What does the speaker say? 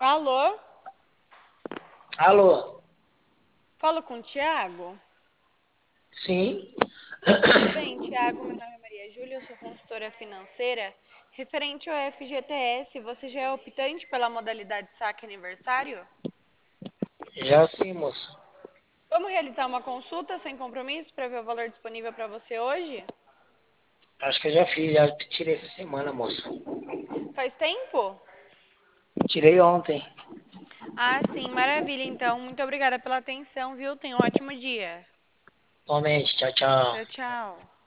Alô? Alô? Falo com o Thiago? Sim? Tudo bem, Thiago? Meu nome é Maria Júlia, eu sou consultora financeira. Referente ao FGTS, você já é optante pela modalidade saque aniversário? Já sim, moço. Vamos realizar uma consulta sem compromisso para ver o valor disponível para você hoje? Acho que eu já fiz, já tirei essa semana, moço. Faz tempo? Tirei ontem. Ah, sim, maravilha. Então, muito obrigada pela atenção, viu? Tenha um ótimo dia. Igualmente, tchau, tchau. Tchau, tchau.